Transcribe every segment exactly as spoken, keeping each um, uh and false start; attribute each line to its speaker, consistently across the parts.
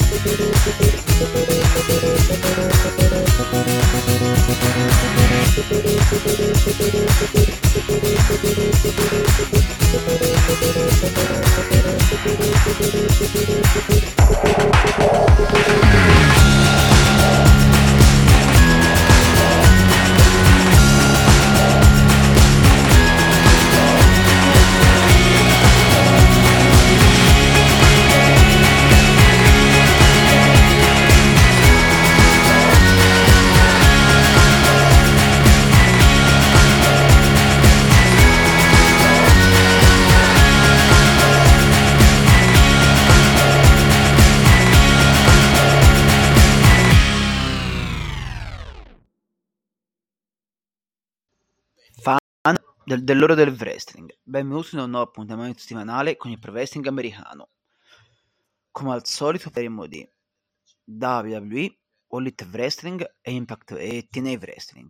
Speaker 1: Del, dell'ora del wrestling, benvenuti in un nuovo appuntamento settimanale con il pro wrestling americano. Come al solito parleremo di W W E, All Elite Wrestling e Impact e T N A Wrestling.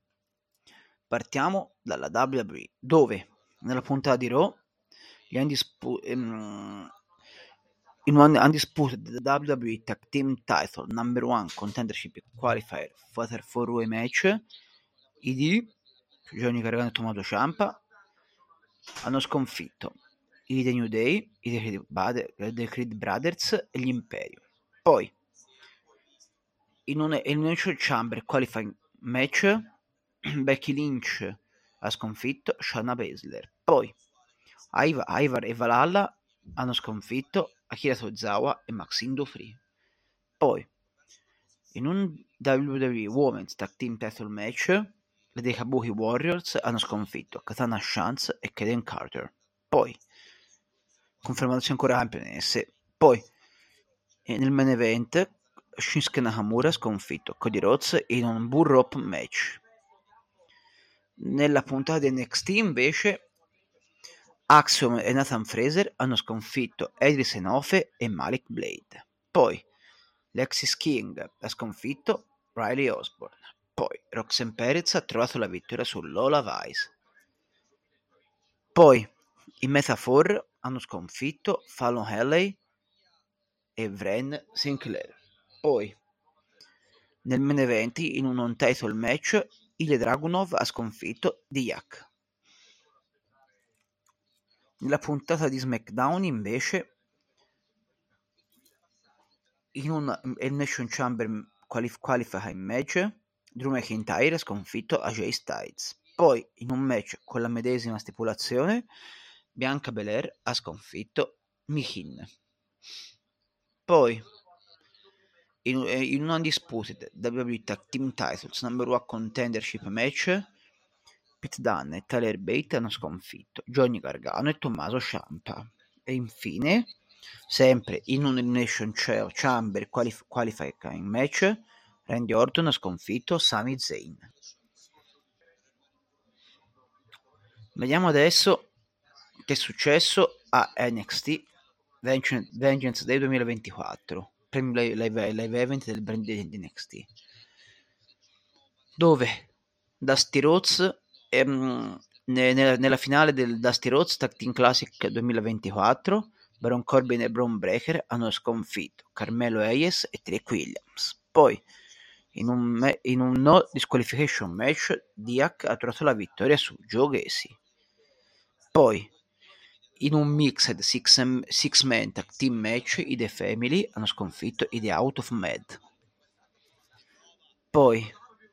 Speaker 1: Partiamo dalla W W E, dove nella puntata di Raw gli undispu- um, in un undisputed W W E Tag Team Title Number One Contendership Qualifier Fatal four way match, I D Johnny Gargano e Tommaso Ciampa hanno sconfitto i The New Day, i The Creed, Brother, The Creed Brothers e gli Imperium. Poi in un Elimination Chamber Qualifying Match Becky Lynch ha sconfitto Shayna Baszler. Poi Ivar, Ivar e Valhalla hanno sconfitto Akira Tozawa e Maxine Dupri. Poi in un W W E Women's Tag Team Title Match le dei Kabuki Warriors hanno sconfitto Katana Chance e Kaden Carter. Poi confermandosi ancora campionesse. Poi nel main event Shinsuke Nakamura ha sconfitto Cody Rhodes in un bull rope match. Nella puntata di N X T invece Axiom e Nathan Fraser hanno sconfitto Edris Enofe e Malik Blade. Poi Lexis King ha sconfitto Riley Osborne. Poi Roxanne Perez ha trovato la vittoria su Lola Vice. Poi i Metaphor hanno sconfitto Fallon Henley e Vren Sinclair. Poi nel main event in un non-title match Ilya Dragunov ha sconfitto Diak. Nella puntata di SmackDown invece in un Elimination Chamber qualif- Qualifying match Drew McIntyre ha sconfitto A J Styles. Poi in un match con la medesima stipulazione Bianca Belair ha sconfitto Mihin. Poi in, in un undisputed W W E Tag Team Titles Number One Contendership match Pete Dunne e Tyler Bate hanno sconfitto Johnny Gargano e Tommaso Ciampa. E infine sempre in un Elimination Chamber qualif- Qualifying match Randy Orton ha sconfitto Sami Zayn. Vediamo adesso che è successo a N X T Vengeance Day duemilaventiquattro, primo live, live event del brand di N X T, dove Dusty Rhodes ehm, nella, nella finale del Dusty Rhodes Tag Team Classic duemilaventiquattro Baron Corbin e Braun Breaker hanno sconfitto Carmelo Hayes e Trick Williams. Poi in un, in un no disqualification match Diak ha trovato la vittoria su Joe Gacy. Poi in un mixed six, six man tag team match i The Family hanno sconfitto i The Out of Mad. Poi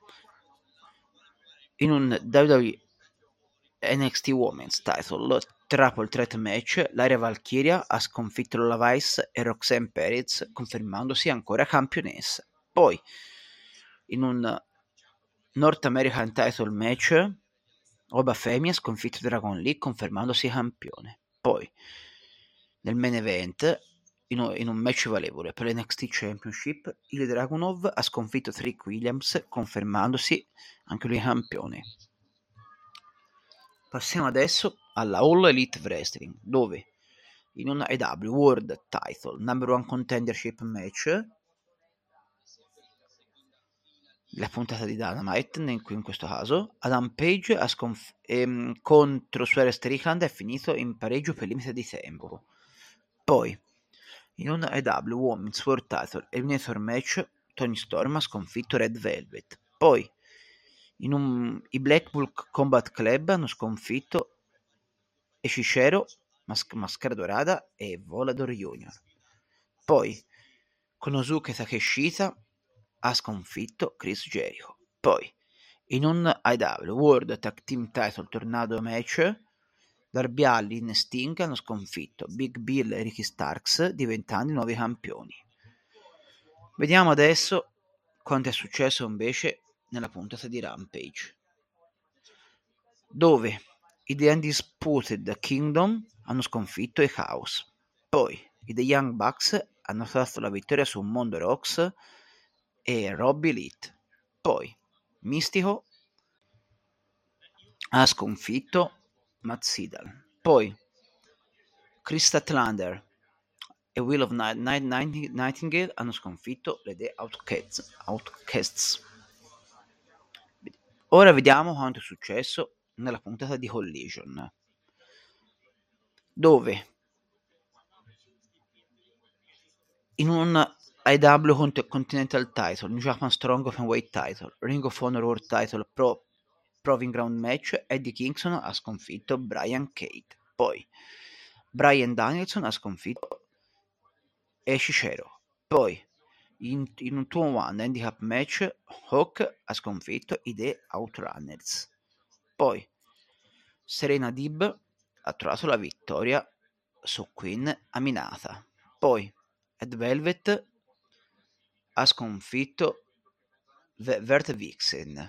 Speaker 1: in un W W E N X T Women's Title Triple Threat match Lyra Valkyria ha sconfitto Lola Vice e Roxanne Perez, confermandosi ancora campionessa. Poi in un North American Title match Oba Femi ha sconfitto Dragon Lee, confermandosi campione. Poi nel main event in un, in un match valevole per l'N X T Championship il Dragunov ha sconfitto Trick Williams, confermandosi anche lui campione. Passiamo adesso alla All Elite Wrestling, dove in un A E W World Title Number One Contendership match la puntata di Dynamite in, in questo caso Adam Page ha sconf- ehm, contro Swerve Strickland è finito in pareggio per limite di tempo. Poi In un A E W Women's World Title Eliminator Match Toni Storm ha sconfitto Red Velvet. Poi in un, i Blackpool Combat Club hanno sconfitto Eshishero, Mas- Maschera Dorata e Volador Junior. Poi Konosuke Takeshita ha sconfitto Chris Jericho. Poi in un A E W World Tag Team Title Tornado Match Darby Allin e Sting hanno sconfitto Big Bill e Ricky Starks, diventando i nuovi campioni. Vediamo adesso quanto è successo invece nella puntata di Rampage, dove i The Undisputed Kingdom hanno sconfitto i Chaos. Poi i The Young Bucks hanno tratto la vittoria su Mondo Rocks e Robbie Elite. Poi Mystico ha sconfitto Matt Sydal. Poi Chris Statlander e Will of Night, Night, Night, Nightingale hanno sconfitto le The Outcasts. Outcasts. Ora vediamo quanto è successo nella puntata di Collision, dove in un A E W Continental Title, New Japan Strong Openweight Title, Ring of Honor World Title Pro Proving Ground Match, Eddie Kingston ha sconfitto Brian Cage. Poi Bryan Danielson ha sconfitto Eshishero. Poi in, in un due on one handicap match Hawk ha sconfitto i The Outrunners. Poi Serena Deeb ha trovato la vittoria su Queen Aminata. Poi Ed Velvet ha sconfitto v- Vert Vixen.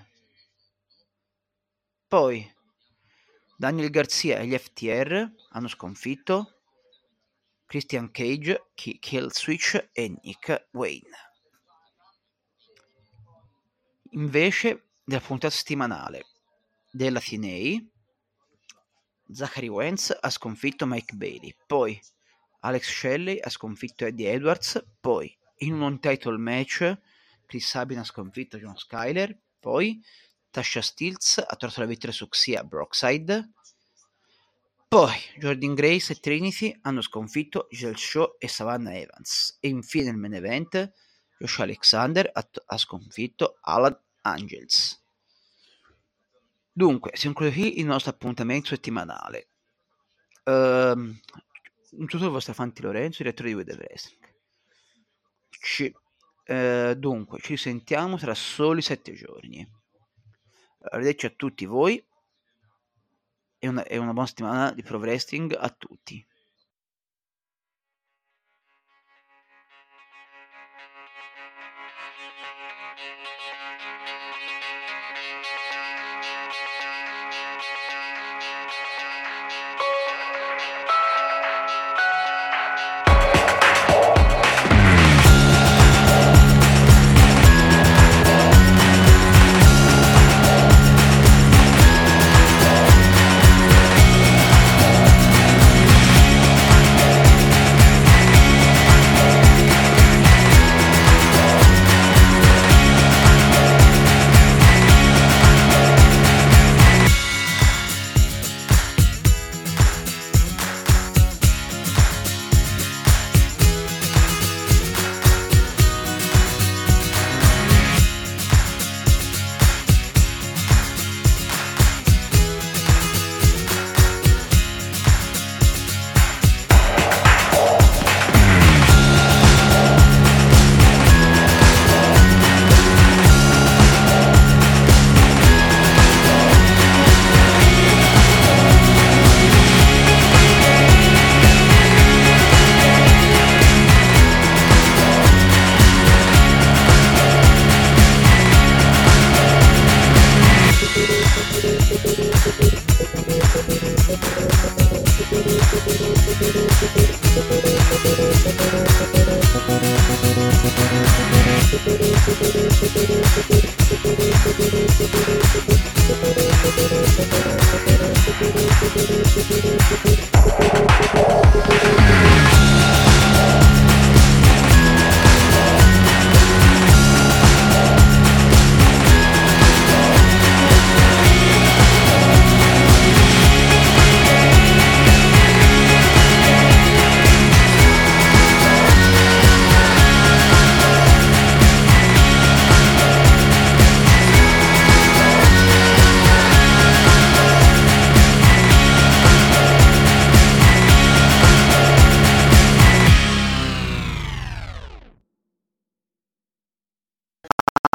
Speaker 1: Poi Daniel Garcia e gli F T R hanno sconfitto Christian Cage, K- Kill Switch e Nick Wayne. Invece della puntata settimanale della T N A, Zachary Wentz ha sconfitto Mike Bailey. Poi Alex Shelley ha sconfitto Eddie Edwards. Poi in un non-title match Chris Sabin ha sconfitto John Skyler. Poi Tasha Steelz ha trovato la vittoria su Xia Brockside. Poi Jordan Grace e Trinity hanno sconfitto Giselle Shaw e Savannah Evans. E infine nel main event Josh Alexander ha, t- ha sconfitto Alan Angels. Dunque, si conclude qui il nostro appuntamento settimanale. Um, un saluto al vostro Fanti Lorenzo, direttore di We The Wrestling. Ci, uh, dunque, ci sentiamo tra soli sette giorni. Arrivederci a tutti voi e una, e una buona settimana di Pro Wrestling a tutti.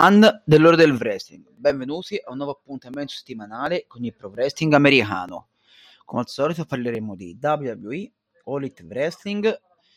Speaker 1: Fan dell'ora del wrestling, benvenuti a un nuovo appuntamento settimanale con il pro wrestling americano. Come al solito parleremo di W W E, All Elite Wrestling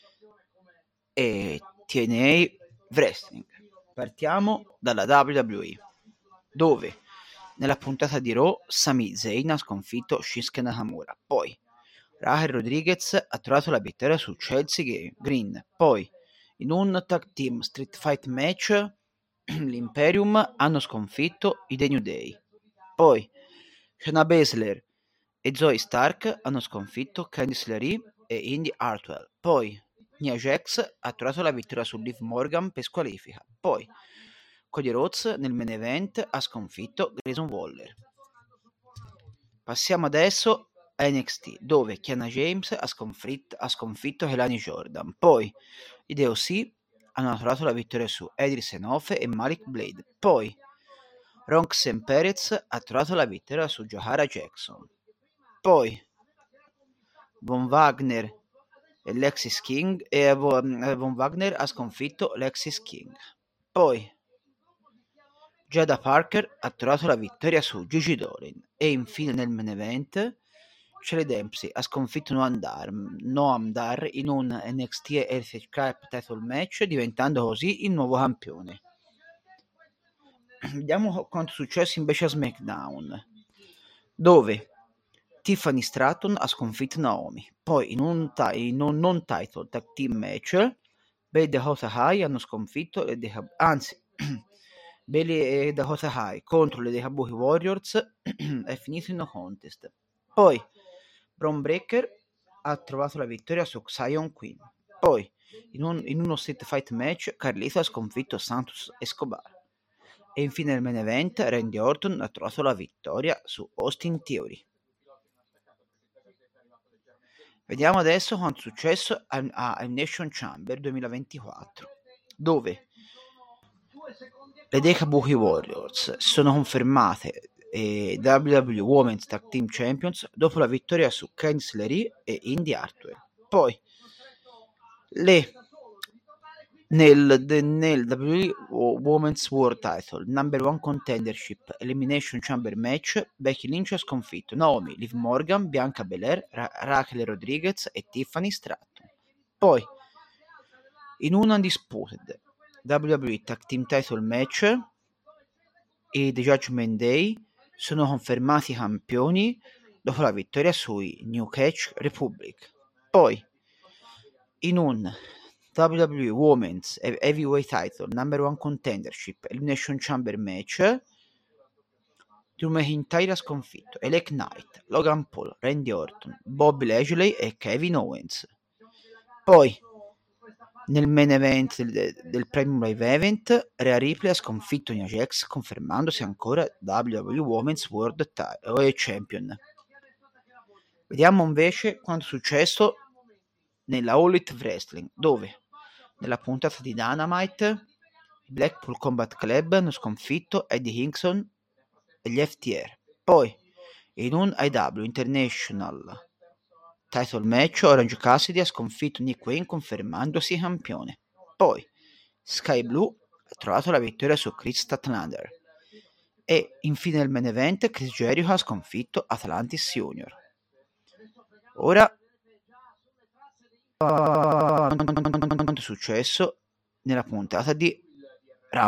Speaker 1: e T N A Wrestling. Partiamo dalla W W E, dove nella puntata di Raw Sami Zayn ha sconfitto Shinsuke Nakamura, poi Raquel Rodriguez ha trovato la vittoria su Chelsea Green, poi in un tag team street fight match l'Imperium hanno sconfitto i The New Day, poi Shayna Baszler e Zoe Stark hanno sconfitto Candice LeRae e Indy Hartwell, poi Nia Jax ha trovato la vittoria su Liv Morgan per squalifica, poi Cody Rhodes nel main event ha sconfitto Grayson Waller. Passiamo adesso a N X T, dove Kiana James ha sconfitto, ha sconfitto Helani Jordan, poi i D O C hanno trovato la vittoria su Edris Enofe e Malik Blade, poi Roxanne Perez ha trovato la vittoria su Jahara Jackson, poi Von Wagner e Lexis King e Von Wagner ha sconfitto Lexis King, poi Jada Parker ha trovato la vittoria su Gigi Dolan e infine nel main event Shelley Dempsey ha sconfitto Noam Dar, Noam Dar in un N X T Heritage Cup title match, diventando così il nuovo campione. Vediamo quanto è successo invece a SmackDown, dove Tiffany Stratton ha sconfitto Naomi, poi in un, t- in un non title tag team match Bayley e Dakota Kai hanno sconfitto le Deca- anzi Bayley e Dakota Kai contro le Kabuki Warriors è finito in no contest, poi Bron Breakker ha trovato la vittoria su Xion Queen, poi in, un, in uno street fight match Carlito ha sconfitto Santos Escobar e infine nel main event Randy Orton ha trovato la vittoria su Austin Theory. Vediamo adesso quanto è successo a, a Nation Chamber duemilaventiquattro, dove le dei Kabuki Warriors sono confermate e W W E Women's Tag Team Champions dopo la vittoria su Candice LeRae e Indy Hartwell, poi le nel, de, nel W W E Women's World Title Number One Contendership Elimination Chamber Match Becky Lynch ha sconfitto Naomi, Liv Morgan, Bianca Belair, Ra- Raquel Rodriguez e Tiffany Stratton, poi in un Undisputed W W E Tag Team Title Match e The Judgment Day sono confermati campioni dopo la vittoria sui New Catch Republic, poi in un W W E Women's Heavyweight Title Number One Contendership Elimination Chamber Match Drew McIntyre ha sconfitto L A Knight, Logan Paul, Randy Orton, Bobby Lashley e Kevin Owens, poi nel main event del, del Premium Live Event Rhea Ripley ha sconfitto Nia Jax, confermandosi ancora W W E Women's World Title Champion. Vediamo invece quanto è successo nella All Elite Wrestling, dove nella puntata di Dynamite i Blackpool Combat Club hanno sconfitto Eddie Kingston e gli F T R, poi in un I W International Title Match Orange Cassidy ha sconfitto Nick Wayne, confermandosi campione, poi Sky Blue ha trovato la vittoria su Chris Statlander e infine nel main event Chris Jericho ha sconfitto Atlantis Junior. Ora quanto è successo nella puntata di Ram,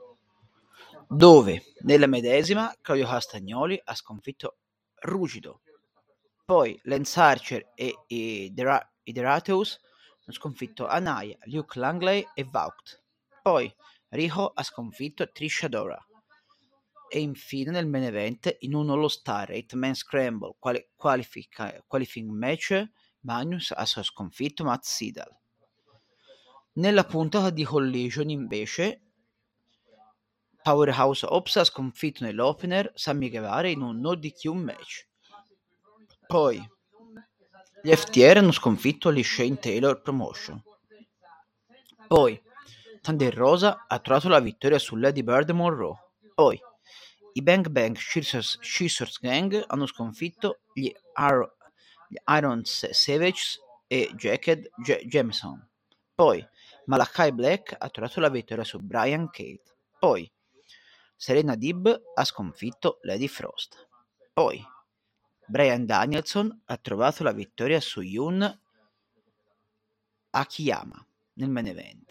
Speaker 1: dove nella medesima Claudio Castagnoli ha sconfitto Rugido, poi Lance Archer e i Derateus hanno sconfitto Anaya, Luke Langley e Vaught, poi Riho ha sconfitto Trish Adora e infine nel main event in un All Star eight man Scramble quali- qualifica- qualifying match Magnus ha sconfitto Matt Sydal. Nella puntata di Collision invece Powerhouse Hobbs ha sconfitto nell'opener Sammy Guevara in un no D Q match, poi gli F T R hanno sconfitto gli Shane Taylor Promotion, poi Thunder Rosa ha trovato la vittoria su Lady Bird Monroe, poi i Bang Bang Scissors, Scissors Gang hanno sconfitto gli, Ar- gli Iron Savages e Jacked J- Jameson, poi Malachi Black ha trovato la vittoria su Brian Cage, poi Serena Deeb ha sconfitto Lady Frost. Poi Bryan Danielson ha trovato la vittoria su Yun Akiyama nel main event.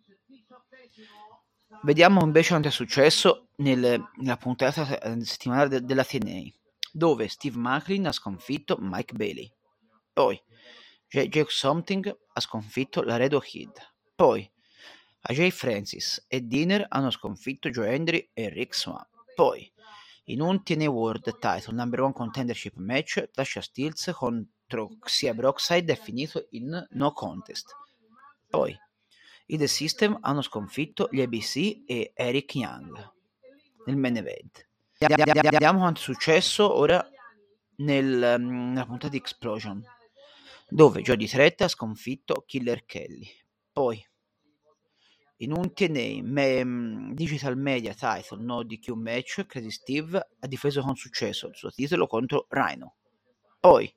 Speaker 1: Vediamo invece quanto è successo nel, nella puntata settimanale de, della T N A, dove Steve Macklin ha sconfitto Mike Bailey. Poi Jake Something ha sconfitto Laredo Kid. Poi A J Francis e Dinner hanno sconfitto Joe Hendry e Rick Swann. Poi in un T N A World Title Number One Contendership match, Tasha Steelz contro Xia Brookside è finito in no contest. Poi i The System hanno sconfitto gli A B C e Eric Young nel main event. Vediamo quanto è successo ora nel, nella puntata di Explosion, dove Jody Threat ha sconfitto Killer Kelly. Poi in un T N A me, Digital Media Title No D Q match, Crazy Steve ha difeso con successo il suo titolo contro Rhino. Poi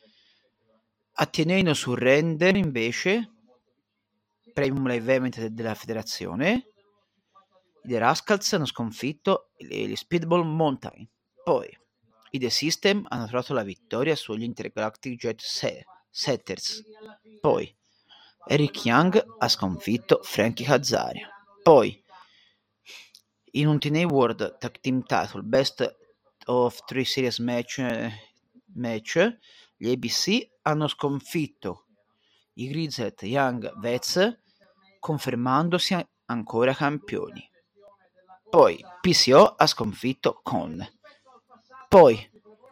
Speaker 1: a T N A No Surrender invece, Premium Live Event della federazione, i The Rascals hanno sconfitto gli Speedball Mountain. Poi i The System hanno trovato la vittoria sugli Intergalactic Jet Setters. Poi Eric Young ha sconfitto Frankie Kazarian. Poi in un T N A World Tag Team Title Best of Three Series match, match gli A B C hanno sconfitto i Grizzled Young Vets, confermandosi ancora campioni. Poi P C O ha sconfitto Con. Poi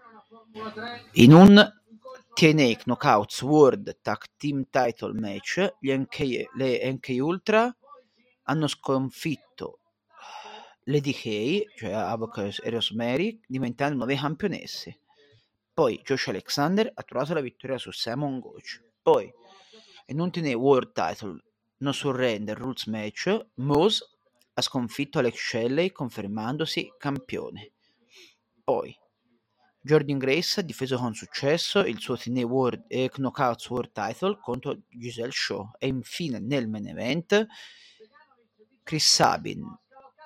Speaker 1: in un T N A Knockouts World Tag Team Title match gli N K, le N K Ultra hanno sconfitto le D K, cioè Havoc e Rosemary, diventando nuove campionesse. Poi Josh Alexander ha trovato la vittoria su Simon Gotch. Poi in un T N A World Title No Surrender Rules match, Moose ha sconfitto Alex Shelley, confermandosi campione. Poi Jordan Grace ha difeso con successo il suo T N A World e Knockouts World Title contro Giselle Shaw. E infine nel main event Chris Sabin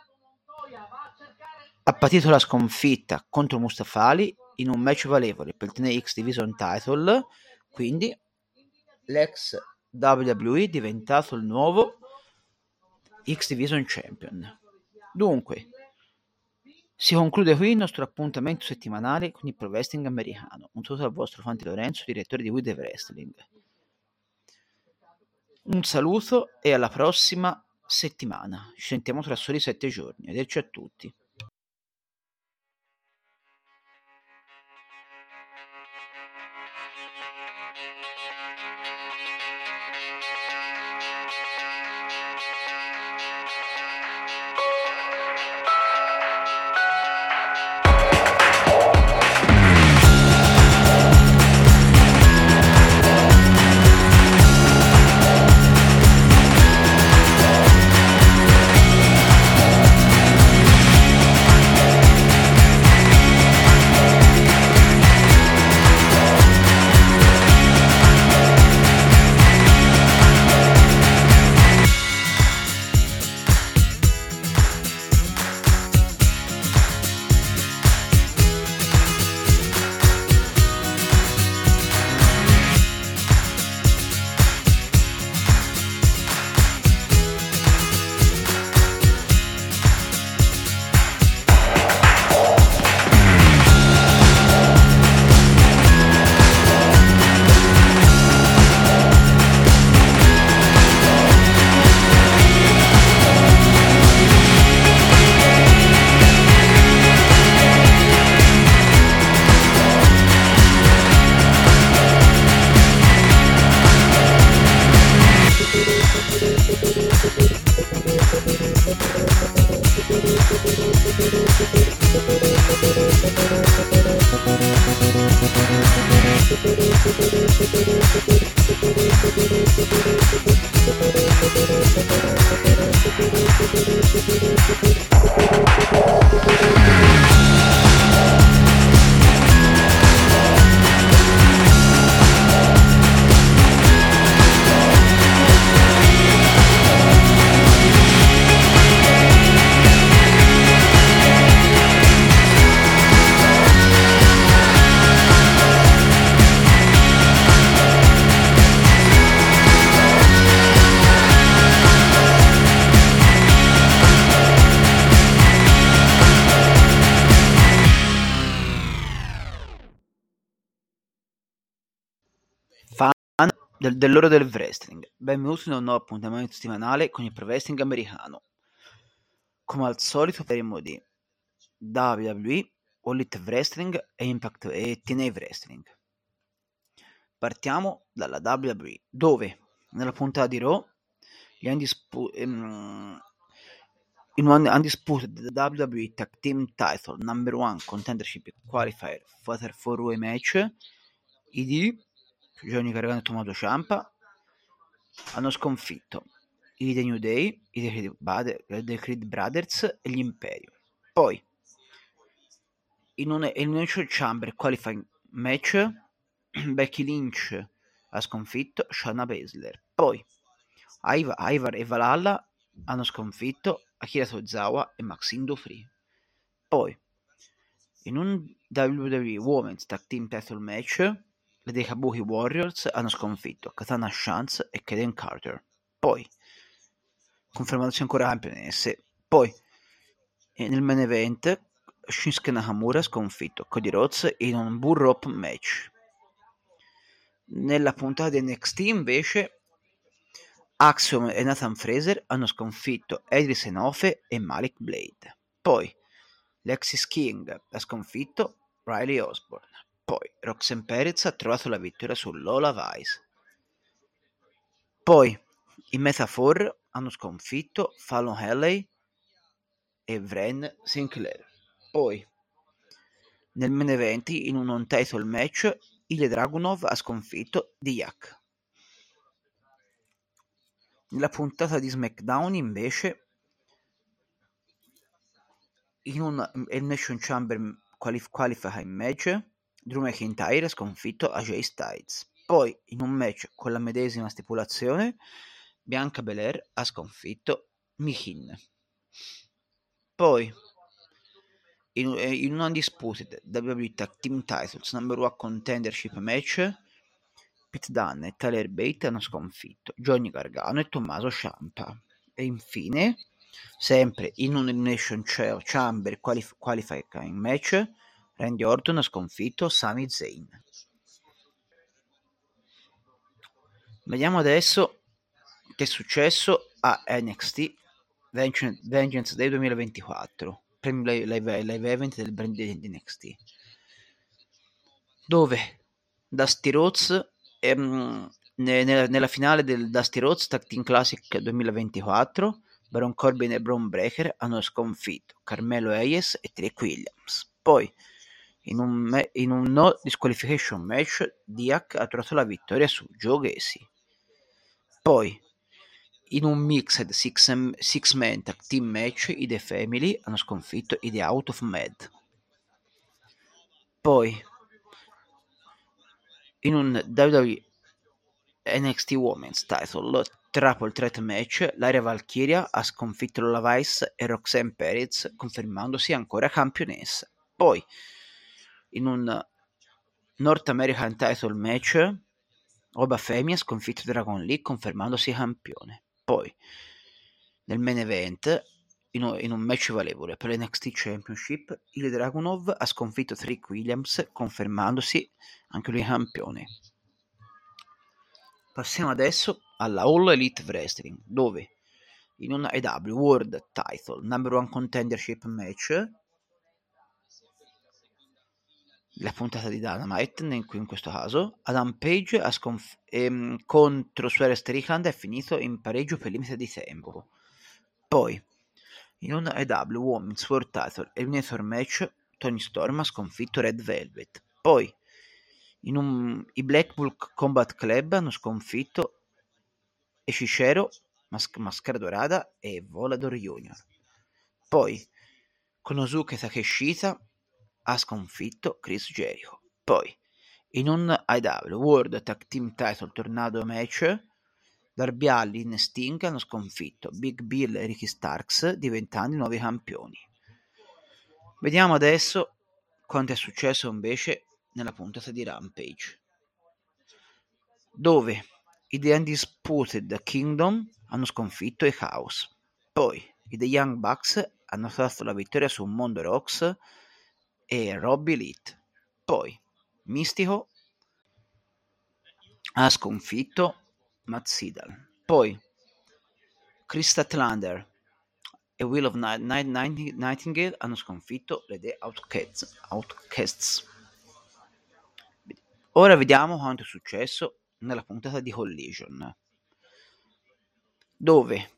Speaker 1: ha patito la sconfitta contro Mustafa Ali in un match valevole per il T N A X Division Title, quindi l'ex W W E è diventato il nuovo X Division Champion. Dunque si conclude qui il nostro appuntamento settimanale con il pro wrestling americano. Un saluto al vostro Fanti Lorenzo, direttore di We The Wrestling. Un saluto e alla prossima settimana. Ci sentiamo tra soli sette giorni. Arrivederci a tutti. del, dell'ora del wrestling. Benvenuti in un nuovo appuntamento settimanale con il pro wrestling americano. Come al solito parleremo di W W E, All Elite Wrestling e Impact e T N A Wrestling. Partiamo dalla W W E, dove nella puntata di Raw gli Undispu- ehm, in un Undisputed W W E Tag Team Title Number One Contendership Qualifier Fatal four way match, I D, Johnny Gargano e Tommaso Ciampa hanno sconfitto i The New Day, i The Creed, Brother, The Creed Brothers e gli Imperium. Poi in un Elimination Chamber Qualifying Match Becky Lynch ha sconfitto Shayna Baszler. Poi Ivar, Ivar e Valhalla hanno sconfitto Akira Tozawa e Maxine Dupri. Poi in un W W E Women's Tag Team Title Match le dei Kabuki Warriors hanno sconfitto Katana Chance e Kaden Carter. Poi confermandosi ancora campionesse. Poi nel main event Shinsuke Nakamura ha sconfitto Cody Rhodes in un bull rope match. Nella puntata di N X T invece Axiom e Nathan Fraser hanno sconfitto Edris Enofe e Malik Blade. Poi Lexis King ha sconfitto Riley Osborne. Poi Roxanne Perez ha trovato la vittoria su Lola Vice. Poi i Metaphor hanno sconfitto Fallon Henley e Vren Sinclair. Poi nel main event in un non title match Ilya Dragunov ha sconfitto Diak. Nella puntata di SmackDown invece in un Elimination Chamber qualif- qualifying match Drew McIntyre ha sconfitto A J Styles. Poi in un match con la medesima stipulazione Bianca Belair ha sconfitto Mihin. Poi in, in un Undisputed W W E Tag Team Titles Number One Contendership match Pete Dunne e Tyler Bate hanno sconfitto Johnny Gargano e Tommaso Ciampa. E infine, sempre in un Elimination Chamber qualif- Qualifying match, Randy Orton ha sconfitto Sami Zayn. Vediamo adesso che è successo a N X T Vengeance Day duemilaventiquattro, primo live, live event del brand di N X T, dove Dusty Rhodes ehm, nella, nella finale del Dusty Rhodes Tag Team Classic duemilaventiquattro Baron Corbin e Braun Breaker hanno sconfitto Carmelo Hayes e Trick Williams. Poi in un, in un no disqualification match Diak ha trovato la vittoria su Joe Gacy. Poi in un mixed six, six man tag team match i The Family hanno sconfitto i The Out of Mad. Poi in un W W E N X T Women's Title Triple Threat match Lyra Valkyria ha sconfitto Lola Vice e Roxanne Perez, confermandosi ancora campionessa. Poi in un North American Title match Oba Femi ha sconfitto Dragon Lee, confermandosi campione. Poi nel main event in un, in un match valevole per l'N X T Championship il Dragunov ha sconfitto Trick Williams, confermandosi anche lui campione. Passiamo adesso alla All Elite Wrestling, dove in un A E W World Title Number One Contendership match, la puntata di Dynamite in, in questo caso, Adam Page ha sconf- ehm, contro Swerve Strickland è finito in pareggio per limite di tempo. Poi in un A E W Women's World Title Eliminator match Tony Storm ha sconfitto Red Velvet. Poi in un, i Blackpool Combat Club hanno sconfitto Eshishero, Mas- Mascara Dorada e Volador Junior. Poi Konosuke Takeshita ha sconfitto Chris Jericho. Poi in un A E W World Tag Team Title Tornado match Darby Allin e Sting hanno sconfitto Big Bill e Ricky Starks, diventando i nuovi campioni. Vediamo adesso quanto è successo invece nella puntata di Rampage, dove i The Undisputed Kingdom hanno sconfitto i Chaos. Poi i The Young Bucks hanno trovato la vittoria su Mondo Rocks e Robbie Elite. Poi Mistico ha sconfitto Matt Sydal. Poi Chris Statlander e Will of Night, Night, Night, Nightingale hanno sconfitto le The Outcasts. Outcasts. Ora vediamo quanto è successo nella puntata di Collision, dove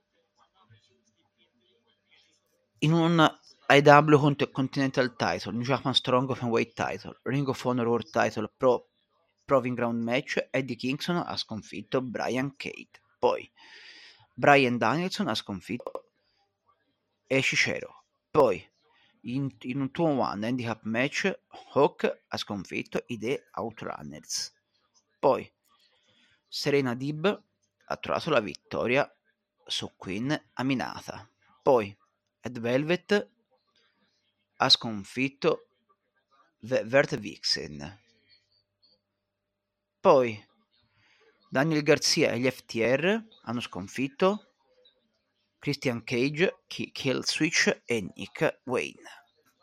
Speaker 1: in un A E W Continental Title, New Japan Strong Openweight Title, Ring of Honor World Title Pro Proving Ground Match, Eddie Kingston ha sconfitto Brian Cage. Poi Brian Danielson ha sconfitto Cicero. Poi in, in un due one handicap match Hawk ha sconfitto i The Outrunners. Poi Serena Deeb ha trovato la vittoria su Queen Aminata. Poi Ed Velvet ha sconfitto Vert Vixen. Poi Daniel Garcia e gli F T R hanno sconfitto Christian Cage, Kill Switch e Nick Wayne.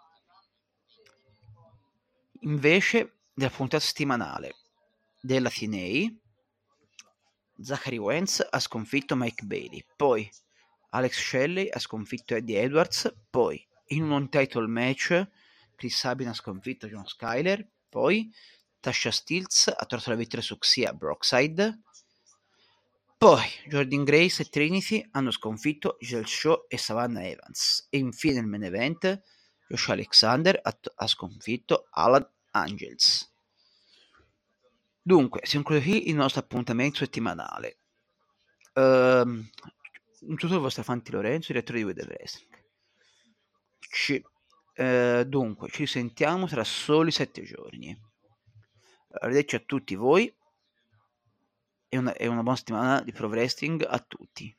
Speaker 1: Invece della puntata settimanale della T N A, Zachary Wentz ha sconfitto Mike Bailey. Poi Alex Shelley ha sconfitto Eddie Edwards. Poi in un non-title match Chris Sabin ha sconfitto John Skyler. Poi Tasha Steelz ha trovato la vittoria su Xia Brockside. Poi Jordan Grace e Trinity hanno sconfitto Giselle Shaw e Savannah Evans. E infine nel main event Josh Alexander ha, t- ha sconfitto Alan Angels. Dunque, si conclude qui il nostro appuntamento settimanale. Um, un tutto il vostro Fanti Lorenzo, direttore di We The Wrestling. Ci, uh, dunque, ci sentiamo tra soli sette giorni. Arrivederci a tutti voi e una, e una buona settimana di Pro Wrestling a tutti.